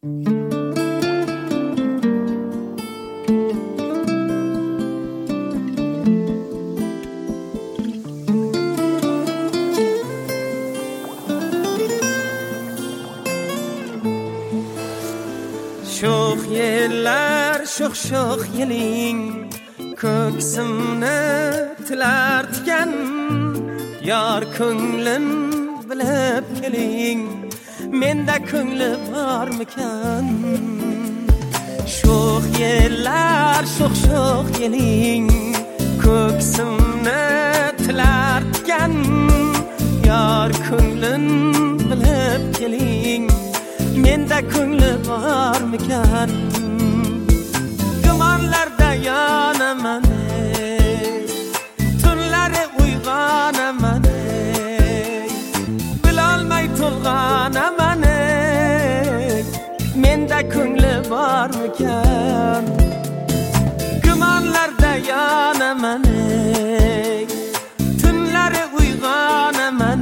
Sho'x yellar, sho'x yeling, ko'ksimni tilartgan, yor ko'nglin bilib keling, menda ko'ngli bormikan? Sho'x yellar, sho'x yeling, ko'ksimni tilartgan, yor ko'nglin bilib keling, menda ko'ngli bormikan? Gumonlarda yonaman, tunlari uyg'onaman, bilolmay to'lg'onaman, menda ko'ngli bormikan? Gumonlarda yonaman, tunlari uyg'onaman,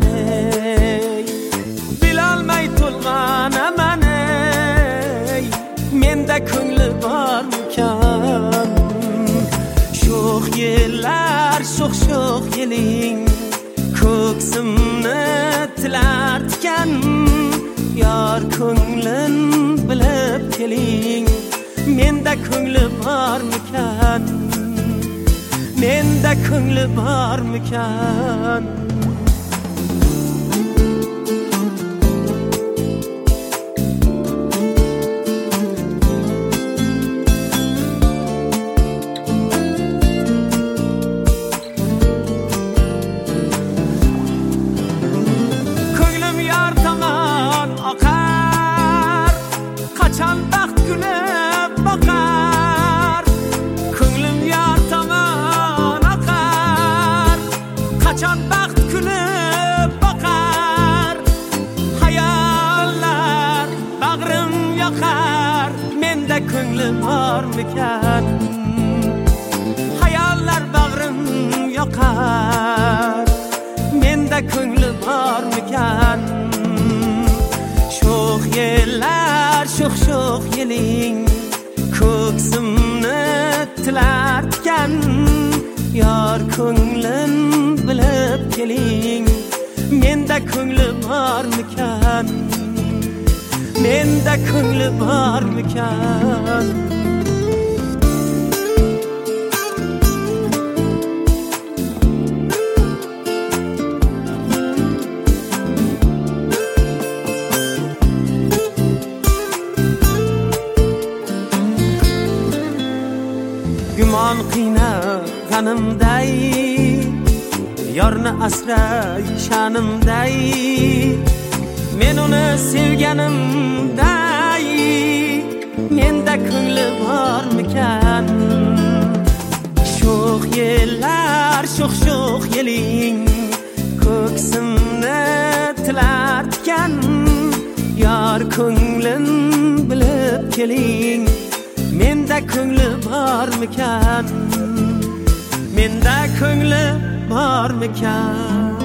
bilolmay to'lg'onaman, menda ko'ngli bormikan? Sho'x yellar, sho'x yeling, ko'ksimni tilartgan, yor ko'nglin bilib keling, menda ko'ngli bormikan? Menda ko'ngli bormikan? Qachon baxt kuni boqar, ko'nglim yor tomon oqar. Qachon baxt kuni boqar, hayollar bag'rim yoqar, menda ko'ngli bormikan? Hayollar bag'rim yoqar, menda ko'ngli bormikan? Sho'x yellar, sho'x yeling, ko'ksimni tilartgan, yor ko'nglin bilib keling, menda ko'ngli bormikan? Menda ko'ngli bormikan? Gumon qiynag'animday, yorni asray sha'nimday, men uni sevganimday, menda ko'ngli bormikan? Sho'x yellar, sho'x yeling, ko'ksimni tilartgan, yor ko'nglin bilib keling, menda ko'ngli bormikan? Menda ko'ngli bormikan?